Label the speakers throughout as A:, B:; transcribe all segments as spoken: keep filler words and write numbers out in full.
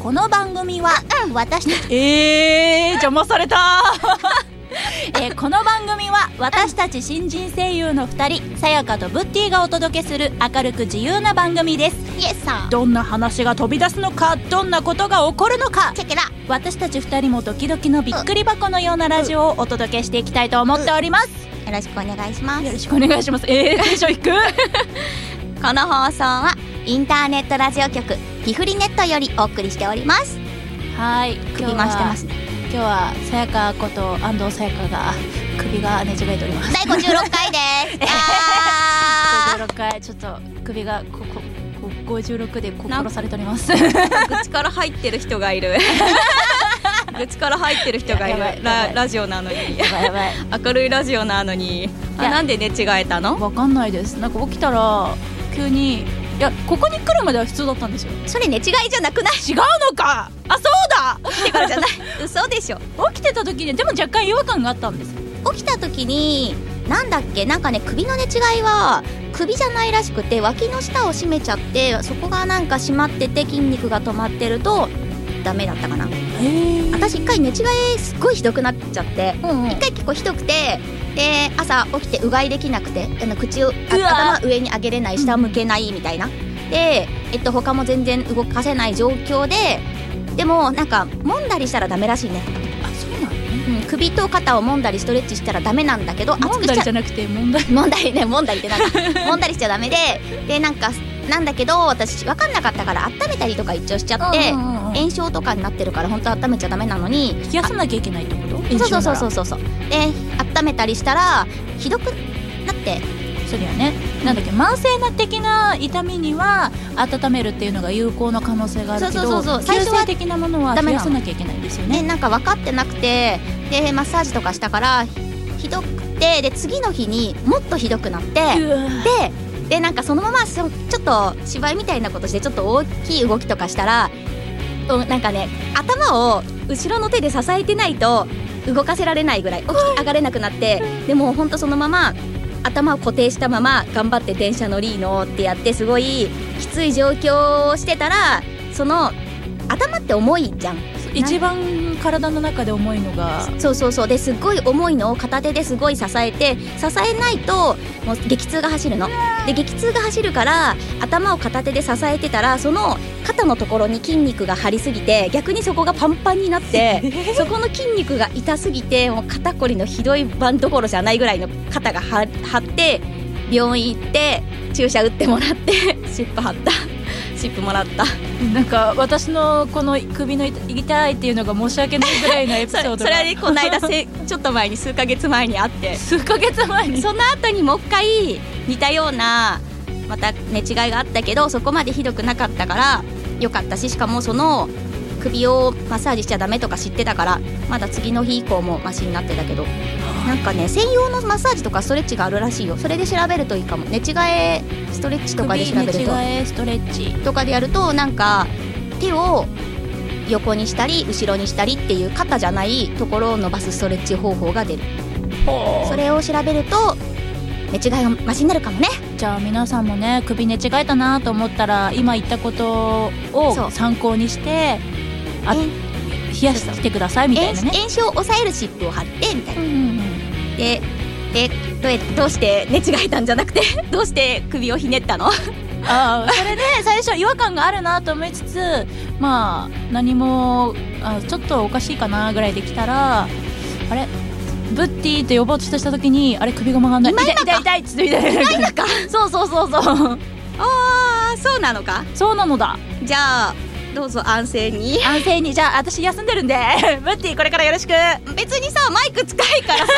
A: この番組は、うん、私たち
B: えー邪魔された
A: えー、この番組は私たち新人声優のふたり、さやかとブッティがお届けする明るく自由な番組です。イエスさん。
B: どんな話が飛び出すのか、どんなことが起こるのか、
A: チェケラ。
B: 私たちふたりもドキドキのびっくり箱のようなラジオをお届けしていきたいと思っております。
A: よろしくお願いします。
B: よろしくお願いします。えー、テンションいく
A: この放送はインターネットラジオ局ピフリネットよりお送りしております。
B: はい、
A: 首回してますね。
B: 今日はさやかこと安藤さやかが首が寝違えております。
A: だいごじゅうろっかいです。
B: ごじゅうろっかい、ちょっと首がここごじゅうろくで殺されております。
C: 口から入ってる人がいる口から入ってる人がいる。
B: やばい
C: ラ, ラジオなのに
B: やばいやばい
C: 明るいラジオなのに。あ、なんで寝違えたの？
B: わかんないです。なんか起きたら急に、いや、ここに来るまでは普通だったんですよ。
A: それ寝違いじゃなくない？
B: 違うのか。あ、そうだ、
A: 起きてからじゃない嘘でしょ。
B: 起きてた時にでも若干違和感があったんです。
A: 起きた時になんだっけ、なんかね、首の寝違いは首じゃないらしくて、脇の下を締めちゃって、そこがなんか締まってて筋肉が止まってるとダメだったかな。私一回寝違いすっごいひどくなっちゃって、一、うんうん、回結構ひどくて、で朝起きてうがいできなくて、あの口を頭上に上げれない、下向けないみたいな、で、えっと、他も全然動かせない状況で、でもなんか揉んだりしたらダメらしいね。
B: あ、そうなのね、
A: うん、首と肩を揉んだりストレッチしたらダメなんだけど、
B: 揉んだりじゃなくて揉んだり
A: 揉んだりね、揉んだりってなんか揉んだりしちゃダメで、でなんかなんだけど、私分かんなかったから温めたりとか一応しちゃって、うんうんうん、炎症とかになってるから本当は温めちゃダメなのに
B: 冷やさなきゃいけないってこと？
A: そうそうそうそうそう。で温めたりしたらひどくなって、
B: それはね、なんだっけ、慢性な的な痛みには温めるっていうのが有効な可能性があるけど、
A: そうそうそうそう、
B: 急性的なものは冷やさなきゃいけないんですよね。
A: ね、なんか分かってなくて、でマッサージとかしたからひどくて、で次の日にもっとひどくなって、ででなんかそのままちょっと芝居みたいなことして、ちょっと大きい動きとかしたら、なんかね、頭を後ろの手で支えてないと動かせられないぐらい起き上がれなくなって、でもほんとそのまま頭を固定したまま頑張って電車乗りのってやって、すごいきつい状況をしてたら、その頭って重いじゃん。
B: 一番体の中で重いのが、
A: そうそうそう、ですっごい重いのを片手ですごい支えて、支えないともう激痛が走るので、激痛が走るから頭を片手で支えてたら、その肩のところに筋肉が張りすぎて、逆にそこがパンパンになってそこの筋肉が痛すぎて、もう肩こりのひどい版どころじゃないぐらいの肩が張って、病院行って注射打ってもらって湿布貼った湿布もらった。
B: なんか私のこの首の痛いっていうのが申し訳ないぐらいのエピソードが
C: それはね、この間せちょっと前に数ヶ月前にあって、
B: 数ヶ月前に
A: その後にもう一回似たようなまた寝違いがあったけど、そこまでひどくなかったからよかったし、しかもその首をマッサージしちゃダメとか知ってたから、まだ次の日以降もマシになってたけど、なんかね、専用のマッサージとかストレッチがあるらしいよ。それで調べるといいかも。寝違えストレッチとかで調べると、
B: 首寝違えストレッチ
A: とかでやると、なんか手を横にしたり後ろにしたりっていう肩じゃないところを伸ばすストレッチ方法が出る。それを調べると寝違いがマシになるかもね。
B: じゃあ皆さんもね、首寝違えたなと思ったら、今言ったことを参考にして、あ、冷やしてくださいみたいなね。
A: 炎症を抑える湿布を貼ってみたいな、うんうんうん、ででどうやどうして寝違えたんじゃなくてどうして首をひねったの
B: あ、それで最初違和感があるなと思いつつ、まあ何もあちょっとおかしいかなぐらいできたら、あれブッティって呼ぼうとした時に、あれ首が曲がんない、
A: 今
B: 痛い痛いっつってみたいな、
A: 今今か
B: そうそうそうそう、
C: ああ、そうなのか。
B: そうなのだ。
C: じゃあどうぞ安静に
B: 安静に。じゃあ私休んでるんでブッティこれからよろしく。
C: 別にさ、マイク近いからさ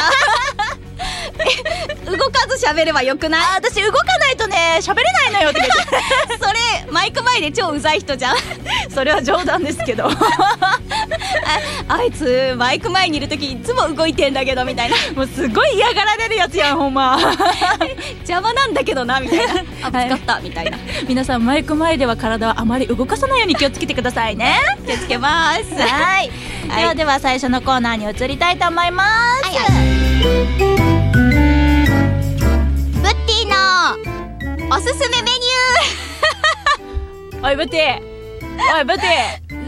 C: 動かず喋ればよくない？
B: あ、私動かないとね喋れないのよって
C: それマイク前で超うざい人じゃん
B: それは冗談ですけどあ,
C: あいつマイク前にいるときいつも動いてんだけどみたいな、
B: もうすごい嫌がられるやつやんほんま
C: 邪魔なんだけどなみたいな、あ、ぶつかったみたいな、はい、
B: 皆さんマイク前では体はあまり動かさないように気をつけてくださいね
C: 気をつけます。
B: はい、はい、ではでは最初のコーナーに移りたいと思います。はいはい、
A: ブッティのおすすめメニュ
B: ーおいブッティおいブッティ
C: さ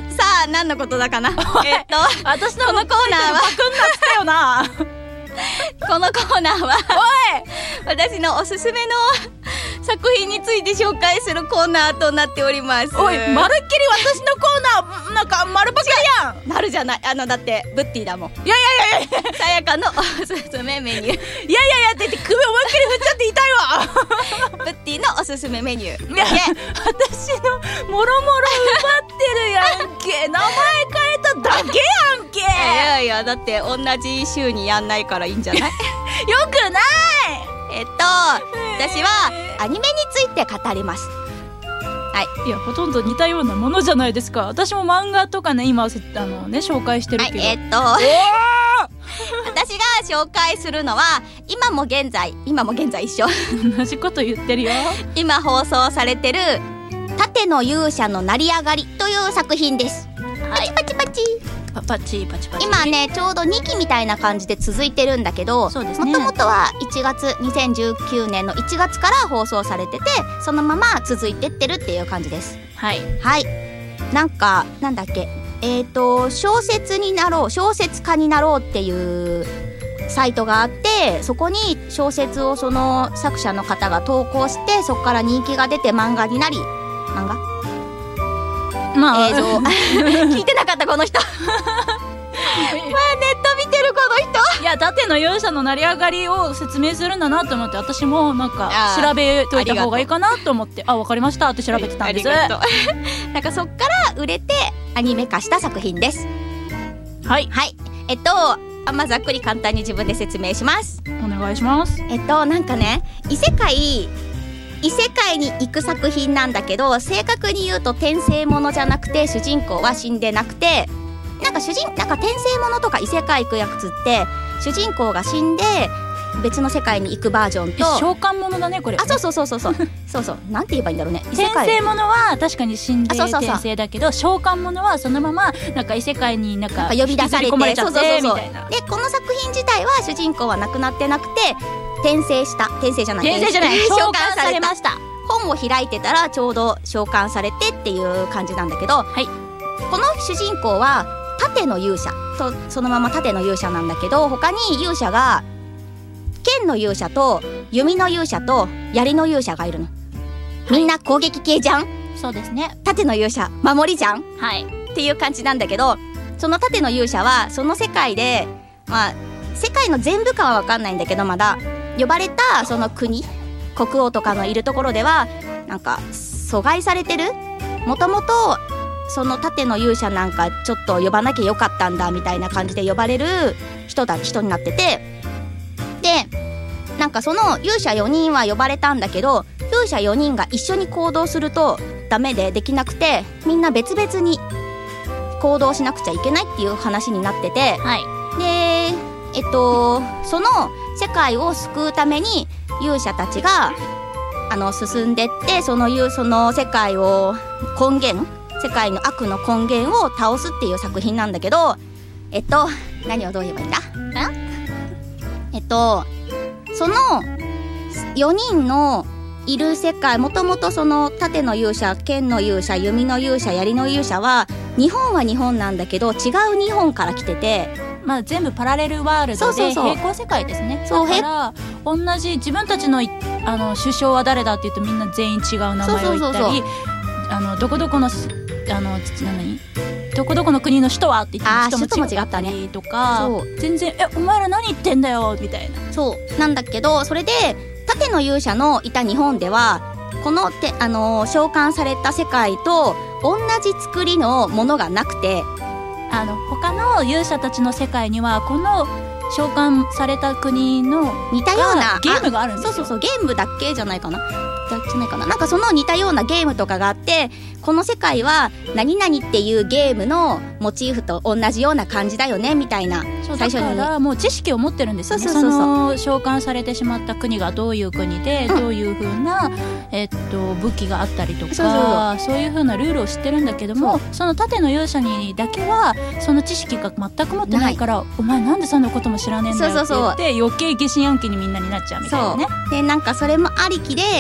A: は何のことだかな。えっと
B: 私の
A: このコーナーは
B: パクんなっつったよな
A: このコーナーは
B: おい
A: 私のおすすめの作品について紹介するコーナーとなっております。
B: おい、まるっきり私のコーナーなんか丸ばかりやん。
A: なるじゃない、あのだってブッティだもん。
B: いやいやいやいや
A: さやかのおすすめメニュー
B: いやいやいやって言って首思いっきり振っちゃって痛いわ
A: ブッティのおすすめメニュー
B: いや私のもろもろ奪ってるやんけ名前変えただけやんけ
A: いやいやだって同じ週にやんないからいいんじゃない
B: よくない
A: えっと私はアニメについて語ります。
B: いやほとんど似たようなものじゃないですか。私も漫画とかね今あのね紹介してるけど、
A: はい、えっと私が紹介するのは今も現在今も現在一緒
B: 同じこと言ってるよ。
A: 今放送されてる盾の勇者の成り上がりという作品です。パチパチパチ
B: パパチパチパチ。
A: 今ねちょうどにきみたいな感じで続いてるんだけど、
B: そうですね、
A: もともとはいちがつにせんじゅうきゅうねんのいちがつから放送されててそのまま続いてってるっていう感じです。
B: はい
A: はいなんかなんだっけえっと小説になろう小説家になろうっていうサイトがあってそこに小説をその作者の方が投稿してそこから人気が出て漫画になり漫画
B: まあ
A: 映像聞いてなかったこの人まあネット見てるこの人
B: いや盾の勇者の成り上がりを説明するんだなと思って私もなんか調べといた方がいいかなと思ってあ分かりましたって調べてたんです。
A: ありがとうなんかそっから売れてアニメ化した作品です。
B: はい
A: はいえっとあまあざっくり簡単に自分で説明します。
B: お願いします。
A: えっとなんかね異世界異世界に行く作品なんだけど正確に言うと転生ものじゃなくて主人公は死んでなくてなんか主人なんか転生ものとか異世界行くやつって主人公が死んで別の世界に行くバージョンと
B: 召喚ものだねこれ。
A: あそうそうそうそうそうそうそうなんて言えばいいんだろうね。異世
B: 転
A: 界
B: 生ものは確かに死んで
A: そうそうそう
B: 転生だけど召喚ものはそのままなんか異世界になんか
A: なんか呼び出されて
B: 引きずり込まれちゃって
A: そうそうそうそう
B: みたいな。
A: でこの作品自体は主人公は亡くなってなくて転生した転生じゃない
B: 転生じゃない
A: 召
B: 召
A: 喚された
B: 喚されました。
A: 本を開いてたらちょうど召喚されてっていう感じなんだけど、
B: はい、
A: この主人公は盾の勇者とそのまま盾の勇者なんだけど他に勇者が剣の勇者と弓の勇者と槍の勇者がいるの。みんな攻撃系じゃん。
B: そうですね。
A: 盾の勇者守りじゃん
B: はい
A: っていう感じなんだけどその盾の勇者はその世界でまあ世界の全部かは分かんないんだけどまだ呼ばれたその国国王とかのいるところではなんか阻害されてるもともとその盾の勇者なんかちょっと呼ばなきゃよかったんだみたいな感じで呼ばれる人だ人になっててでなんかその勇者よにんは呼ばれたんだけど勇者よにんが一緒に行動するとダメでできなくてみんな別々に行動しなくちゃいけないっていう話になってて、
B: はい、
A: でえっとその世界を救うために勇者たちがあの進んでってそのその世界を根源世界の悪の根源を倒すっていう作品なんだけどえっと何をどう言えばいいんだえっとそのよにんのいる世界もともとその盾の勇者剣の勇者弓の勇者槍の勇者は日本は日本なんだけど違う日本から来てて
B: まあ、全部パラレルワールドで平行世界ですね。そうだから同じ自分たちのあの首相は誰だって言うとみんな全員違う名前を言ったり
A: そうそうそうそう
B: あのどこどこのあの何どこどこの国の首都はって言っても首都も違ったりとか全然えお前ら何言ってんだよみたいな
A: そうなんだけどそれで盾の勇者のいた日本ではこのて、あのー、召喚された世界と同じ作りのものがなくて
B: あの他の勇者たちの世界にはこの召喚された国の
A: 似たような
B: ゲームがあるんですよ。
A: そうそうそうゲームだけじゃないかなじゃないかななんかその似たようなゲームとかがあってこの世界は何々っていうゲームのモチーフと同じような感じだよねみたいな
B: そう最初にだからもう知識を持ってるんですよね。そうそうそうそうその召喚されてしまった国がどういう国で、うん、どういう風な、えっと、武器があったりとかそうそうそうそういう風なルールを知ってるんだけども そ, その盾の勇者にだけはその知識が全く持ってないからお前なんでそんなことも知らねえんだよって言って余計疑心暗鬼にみんなになっちゃうみたいなね。
A: そうでなんかそれもありきで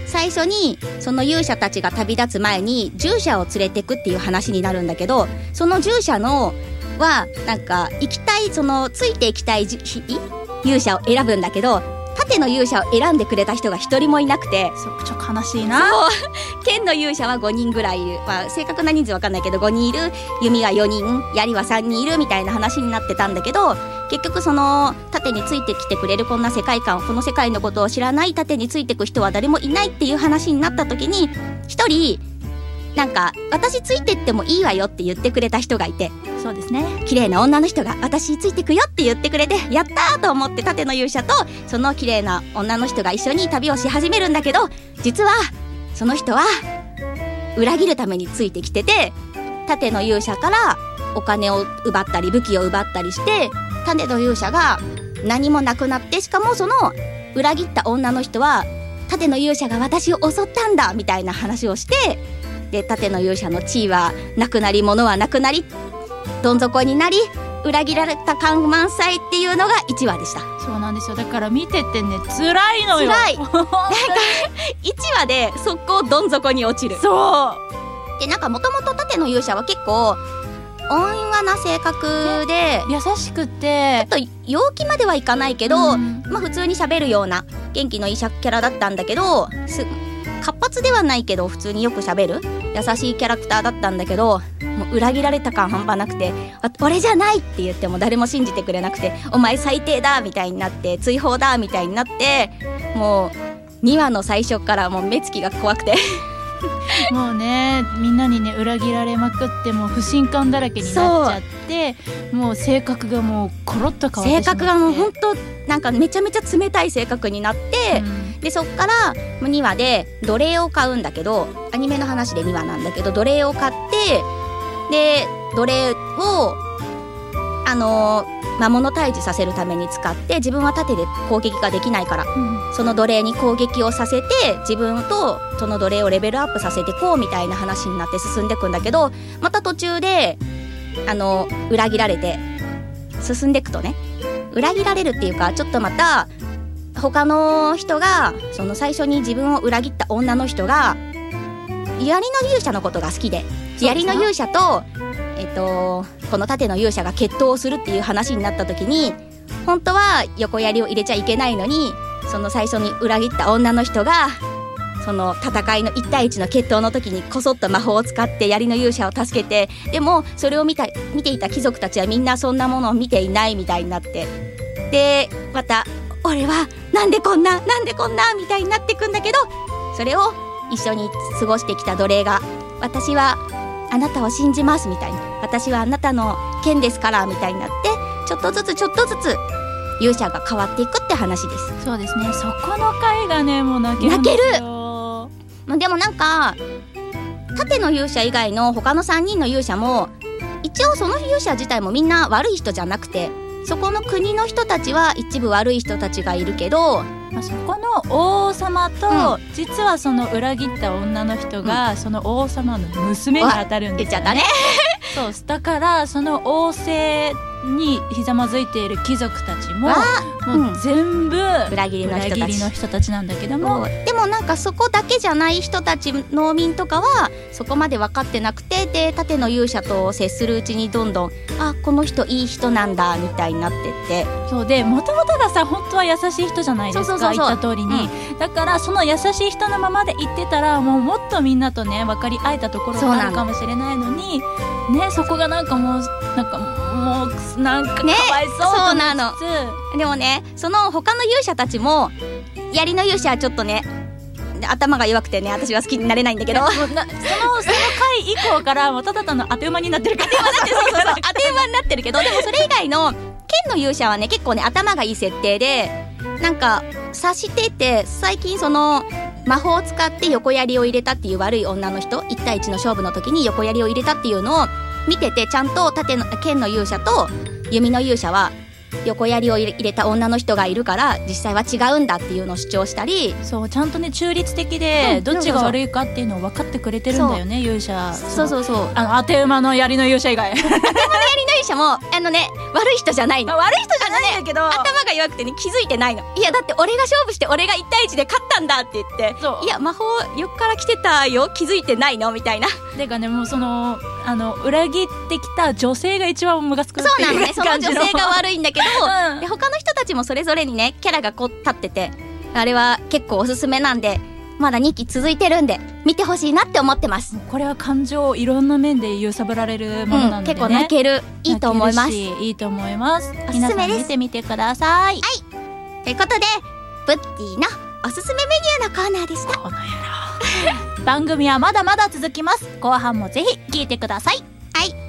A: 最初にその勇者たちが旅立つ前に従者を連れてくっていう話になるんだけど、その従者のはなんか行きたい、そのついていきたい勇者を選ぶんだけど、盾の勇者を選んでくれた人が一人もいなくて、
B: そうちょっと悲しいな。
A: そう剣の勇者はごにんぐらいいる、まあ、正確な人数わかんないけどごにんいる、弓がよにん、槍はさんにんいるみたいな話になってたんだけど、結局その盾についてきてくれるこんな世界観、この世界のことを知らない盾についてく人は誰もいないっていう話になった時に、一人なんか私ついてってもいいわよって言ってくれた人がいて、
B: そうですね、
A: 綺麗な女の人が私ついてくよって言ってくれて、やったーと思って盾の勇者とその綺麗な女の人が一緒に旅をし始めるんだけど、実はその人は裏切るためについてきてて、盾の勇者からお金を奪ったり武器を奪ったりして、盾の勇者が何もなくなって、しかもその裏切った女の人は盾の勇者が私を襲ったんだみたいな話をして、で盾の勇者の地位はなくなり、物はなくなり、どん底になり、裏切られた感満載っていうのがいちわでした。
B: そうなんですよ。だから見ててね、辛いのよ。
A: 辛いなんかいちわで速攻どん底に落ちる。
B: そう
A: で、なんかもともと盾の勇者は結構温和な性格で、
B: 優しくて
A: ちょっと陽気まではいかないけど、
B: うん、
A: まあ普通に喋るような元気のいいキャラだったんだけど、す活発ではないけど普通によく喋る優しいキャラクターだったんだけど、もう裏切られた感半端なくて、俺じゃないって言っても誰も信じてくれなくて、お前最低だみたいになって、追放だみたいになって、もうにわの最初からもう目つきが怖くて
B: もうね、みんなにね裏切られまくって、もう不信感だらけになっちゃって、もう性格がもうコロッと変わってしまって、
A: 性格がもう本当なんかめちゃめちゃ冷たい性格になって、うん、でそっからにわで奴隷を買うんだけど、アニメの話でにわなんだけど、奴隷を買って、で奴隷をあの魔物退治させるために使って、自分は盾で攻撃ができないから、うん、その奴隷に攻撃をさせて、自分とその奴隷をレベルアップさせてこうみたいな話になって進んでいくんだけど、また途中であの裏切られて進んでいくとね、裏切られるっていうか、ちょっとまた他の人が、その最初に自分を裏切った女の人が槍の勇者のことが好きで、槍の勇者とえっとこの盾の勇者が決闘をするっていう話になった時に、本当は横槍を入れちゃいけないのに、その最初に裏切った女の人がその戦いのいちたいいちの決闘の時にこそっと魔法を使って槍の勇者を助けて、でもそれを見た見ていた貴族たちはみんなそんなものを見ていないみたいになって、でまた俺はなんでこんななんでこんなみたいになってくんだけど、それを一緒に過ごしてきた奴隷が、私はあなたを信じますみたいに、私はあなたの剣ですからみたいになって、ちょっとずつちょっとずつ勇者が変わっていくって話です。
B: そうですね、そこの回がねもう泣けるんですよ。
A: 泣ける。でもなんか盾の勇者以外の他のさんにんの勇者も、一応その勇者自体もみんな悪い人じゃなくて、そこの国の人たちは一部悪い人たちがいるけど、
B: まあ、そこの王様と、うん、実はその裏切った女の人が、うん、その王様の娘に当たるんですよね。言っちゃったねそうだからその王政にひざまずいている貴族たちも、もう全部
A: 裏切りの人たち、
B: 裏切りの人たちなんだけども、
A: でもなんかそこだけじゃない人たち、農民とかはそこまで分かってなくて、で盾の勇者と接するうちにどんどん、あこの人いい人なんだみたいになってって、
B: そうで、もともとがさ本当は優しい人じゃないですか。そうそうそうそう、言った通りに、うん、だからその優しい人のままで言ってたら、もうもっとみんなとね分かり合えたところがあるかもしれないのにね、そこがなんかもうなんかもうなんかかわいそうと思いつつ、ね、そうなの。
A: でもね、その他の勇者たちも、槍の勇者はちょっとね頭が弱くてね、私は好きになれないんだけど、もうなそのその回
B: 以降からもうただただの当て馬になってるから
A: 当て馬になってそうそうそう当て馬になってるけど、でもそれ以外の剣の勇者はね結構ね頭がいい設定で、なんか察してて、最近その魔法を使って横槍を入れたっていう悪い女の人、いちたいいちの勝負の時に横槍を入れたっていうのを見てて、ちゃんと盾の剣の勇者と弓の勇者は横槍を入れた女の人がいるから実際は違うんだっていうのを主張したり、
B: そうちゃんとね中立的で、うん、どっちが悪いかっていうのを分かってくれてるんだよね、勇者。
A: そうそうそう、
B: あの当て馬の槍の勇者以外当て馬の
A: 槍の勇者もあのね悪い人じゃないの、
B: 悪い人じゃゃないんだけど、
A: 頭が弱くてね気づいてないの。いやだって俺が勝負して俺がいちたいいちで勝ったんだって言って、
B: そう
A: いや魔法横から来てたよ気づいてないのみたいな。
B: てかねもうそのあの裏切ってきた女性が一番ムカつくって
A: そうなの
B: いう
A: ね、その
B: 感じ
A: 女性が悪いんだけど、
B: うん
A: で他の人たちもそれぞれにねキャラがこう立ってて、あれは結構おすすめなんで、まだにき続いてるんで見てほしいなって思ってます。
B: これは感情いろんな面で揺さぶられるものなのでね、
A: うん、結構泣ける、いいと思います。
B: 泣けるしいいと思います。
A: すめです
B: 皆さん見てみてください。
A: ということでブッティのおすすめメニューのコーナーでした。
B: この野郎番組はまだまだ続きます。後半もぜひ聞いてください。
A: はい。